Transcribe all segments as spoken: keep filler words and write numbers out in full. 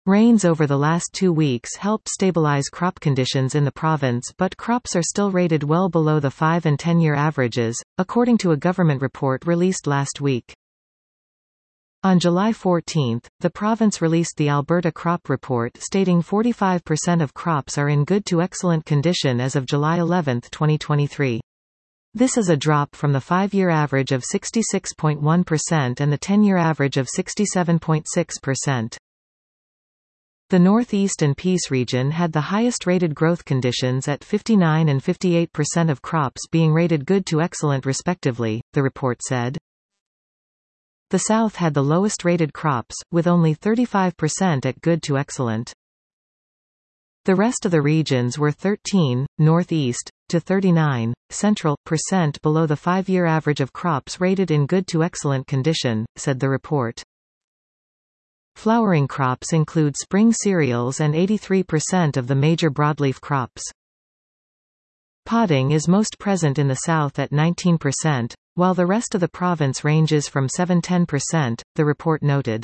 Rains over the last two weeks helped stabilize crop conditions in the province, but crops are still rated well below the five and ten-year averages, according to a government report released last week. On July fourteenth, the province released the Alberta Crop Report stating forty-five percent of crops are in good to excellent condition as of July eleventh twenty twenty-three. This is a drop from the five-year average of sixty-six point one percent and the ten-year average of sixty-seven point six percent. The Northeast and Peace region had the highest rated growth conditions at fifty-nine and fifty-eight percent of crops being rated good to excellent respectively, the report said. The South had the lowest rated crops, with only thirty-five percent at good to excellent. The rest of the regions were thirteen, Northeast, to thirty-nine, Central, percent below the five-year average of crops rated in good to excellent condition, said the report. Flowering crops include spring cereals and eighty-three percent of the major broadleaf crops. Podding is most present in the south at nineteen percent, while the rest of the province ranges from seven to ten percent, the report noted.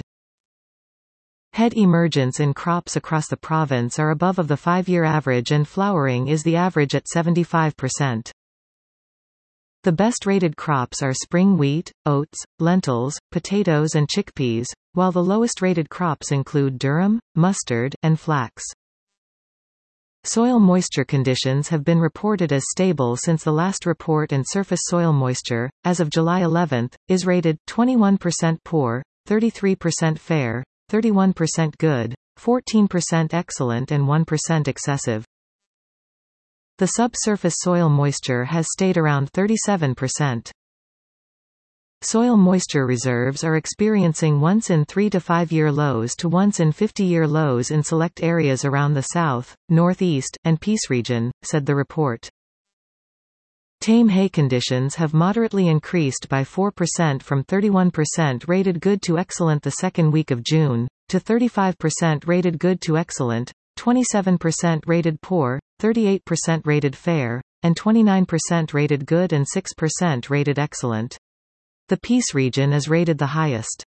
Head emergence in crops across the province are above of the five-year average and flowering is the average at seventy-five percent. The best-rated crops are spring wheat, oats, lentils, potatoes and chickpeas, while the lowest-rated crops include durum, mustard, and flax. Soil moisture conditions have been reported as stable since the last report, and surface soil moisture, as of July eleventh, is rated twenty-one percent poor, thirty-three percent fair, thirty-one percent good, fourteen percent excellent and one percent excessive. The subsurface soil moisture has stayed around thirty-seven percent. Soil moisture reserves are experiencing once in three to five year lows to once in fifty year lows in select areas around the South, Northeast, and Peace region, said the report. Tame hay conditions have moderately increased by four percent from thirty-one percent rated good to excellent the second week of June, to thirty-five percent rated good to excellent, twenty-seven percent rated poor, thirty-eight percent rated fair, and twenty-nine percent rated good and six percent rated excellent. The Peace region is rated the highest.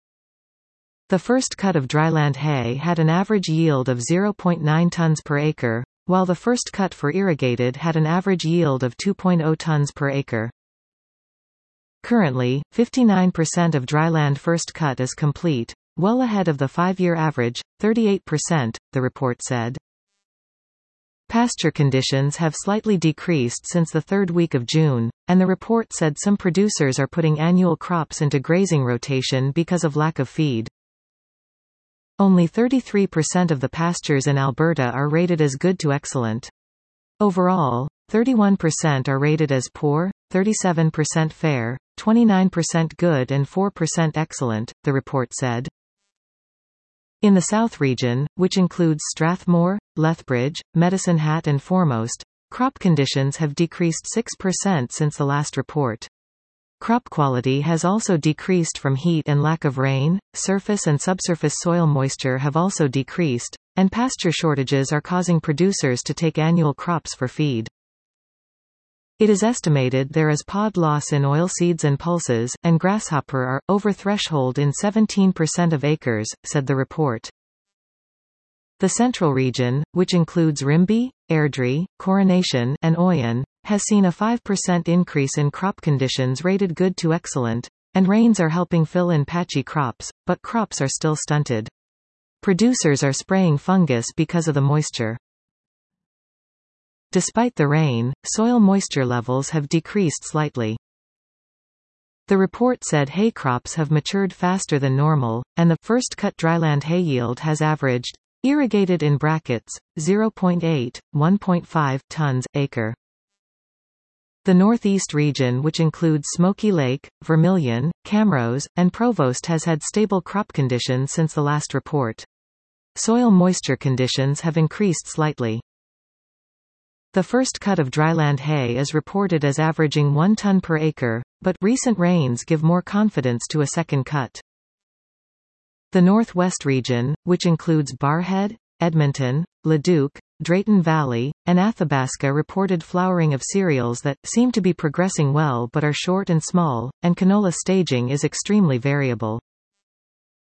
The first cut of dryland hay had an average yield of zero point nine tons per acre, while the first cut for irrigated had an average yield of two point zero tons per acre. Currently, fifty-nine percent of dryland first cut is complete, well ahead of the five-year average, thirty-eight percent, the report said. Pasture conditions have slightly decreased since the third week of June, and the report said some producers are putting annual crops into grazing rotation because of lack of feed. Only thirty-three percent of the pastures in Alberta are rated as good to excellent. Overall, thirty-one percent are rated as poor, thirty-seven percent fair, twenty-nine percent good and four percent excellent, the report said. In the South region, which includes Strathmore, Lethbridge, Medicine Hat and Foremost, crop conditions have decreased six percent since the last report. Crop quality has also decreased from heat and lack of rain, surface and subsurface soil moisture have also decreased, and pasture shortages are causing producers to take annual crops for feed. It is estimated there is pod loss in oilseeds and pulses, and grasshopper are over threshold in seventeen percent of acres, said the report. The Central region, which includes Rimbey, Airdrie, Coronation, and Oyen, has seen a five percent increase in crop conditions rated good to excellent, and rains are helping fill in patchy crops, but crops are still stunted. Producers are spraying fungus because of the moisture. Despite the rain, soil moisture levels have decreased slightly. The report said hay crops have matured faster than normal, and the first cut dryland hay yield has averaged, irrigated in brackets, zero point eight to one point five tons acre. The Northeast region, which includes Smoky Lake, Vermilion, Camrose, and Provost, has had stable crop conditions since the last report. Soil moisture conditions have increased slightly. The first cut of dryland hay is reported as averaging one ton per acre, but recent rains give more confidence to a second cut. The Northwest region, which includes Barrhead, Edmonton, Leduc, Drayton Valley, and Athabasca, reported flowering of cereals that seem to be progressing well but are short and small, and canola staging is extremely variable.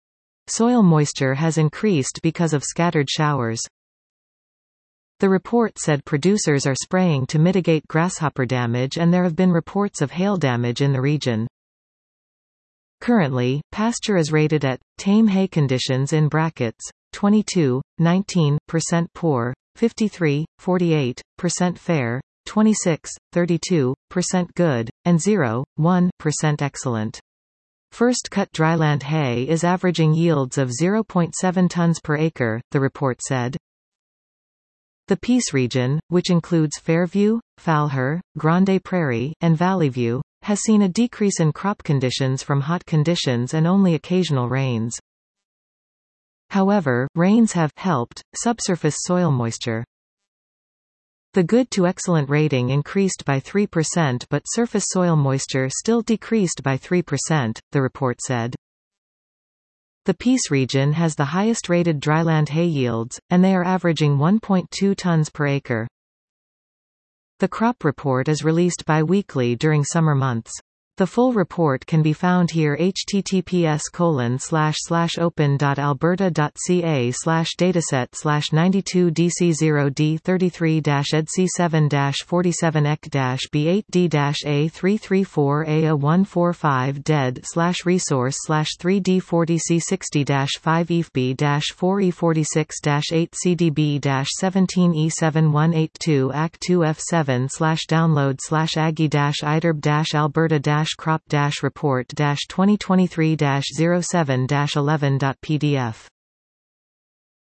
Soil moisture has increased because of scattered showers. The report said producers are spraying to mitigate grasshopper damage and there have been reports of hail damage in the region. Currently, pasture is rated at tame hay conditions in brackets twenty-two, nineteen percent poor, fifty-three, forty-eight percent fair, twenty-six, thirty-two percent good, and zero, one percent excellent. First cut dryland hay is averaging yields of zero point seven tons per acre, the report said. The Peace region, which includes Fairview, Falher, Grande Prairie, and Valley View, has seen a decrease in crop conditions from hot conditions and only occasional rains. However, rains have helped subsurface soil moisture. The good to excellent rating increased by three percent but surface soil moisture still decreased by three percent, the report said. The Peace region has the highest rated dryland hay yields, and they are averaging one point two tons per acre. The crop report is released bi-weekly during summer months. The full report can be found here https colon slash slash open dot alberta dot ca slash dataset slash ninety-two d c zero d thirty-three dash e d c seven dash forty-seven e c dash b eight d dash a three thirty-four a a one forty-five dead slash resource slash three d forty c sixty dash five e f b dash four e forty-six dash eight c d b dash seventeen e seven one eight two a c two f seven slash download slash aggie dash iderb dash alberta dash crop dash report dash twenty twenty-three dash zero seven dash eleven dot p d f